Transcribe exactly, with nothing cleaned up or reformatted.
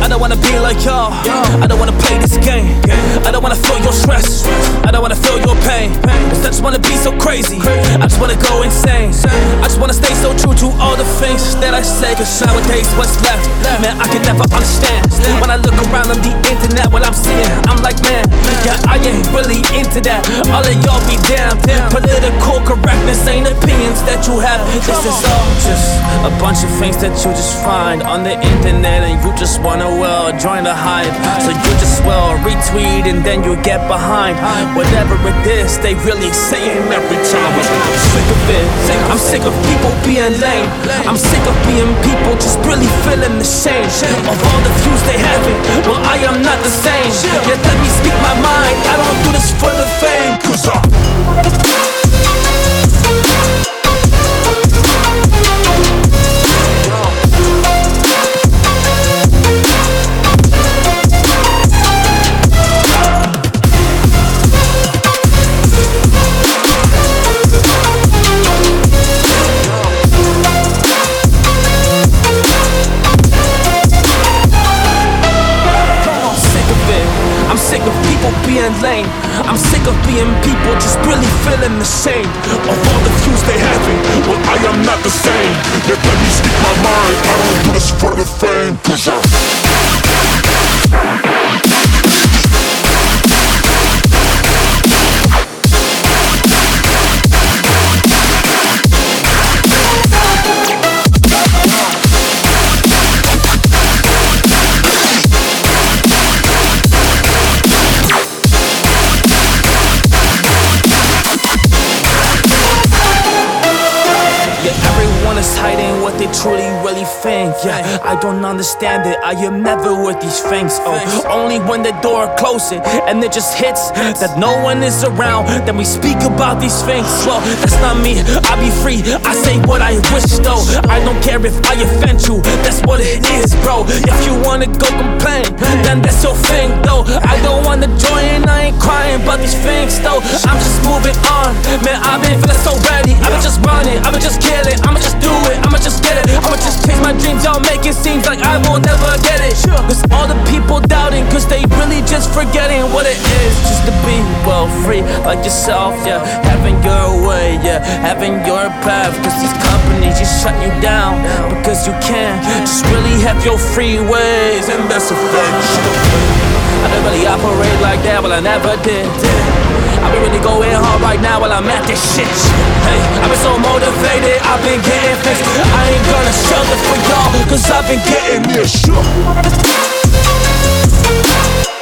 don't wanna be like y'all. I don't wanna play this game. I don't wanna feel your stress. I don't wanna feel your pain. Cause I just wanna be so crazy. I just wanna go insane. I just wanna stay so true to all the things that I say. Cause nowadays what's left, man, I can never understand. When I look around on the internet, what I'm seeing, I'm like, man, yeah, I ain't really into that. All of y'all be damn, political correctness ain't opinions that you have. This is all just a bunch of things that you just find on the internet, and you just wanna, well, join the hype. So you just, well, retweet and then you get behind whatever it is they really saying every time. I'm sick of it. I'm sick of people being lame. I'm sick of being people just really feeling the shame of all the views they having. Well, I am not the same. Yet let me speak my mind. I don't do this for the fame. Cause I sick of people being lame. I'm sick of being people just really feeling the shame of all the views they having. Well, I am not the same. Yet let me speak my mind. I don't do this for the fame. Cause I is hiding what they truly really think. Yeah, I don't understand it. I am never with these things. Oh, only when the door closes and it just hits that no one is around, then we speak about these things. Well, that's not me. I be free. I say what I wish though. I don't care if I offend you. That's what it is, bro. If you wanna go complain, then that's your thing though. I don't wanna join. I ain't crying about these things though. I'm just moving on. Man, I've been feeling so ready. I've been just running. I've been just killing. I'ma just do it, I'ma just get it. I'ma just chase my dreams, y'all make it seem like I will never get it. Cause all the people doubting, cause they really just forgetting what it is just to be, well, free like yourself, yeah. Having your way, yeah, having your path. Cause these companies just shut you down because you can't just really have your free ways. And that's a fact. I don't really operate like that, well I never did. I've been really going hard right now while I'm at this shit. Hey, I've been so motivated, I've been getting fixed. I ain't gonna struggle for y'all, cause I've been getting this shit.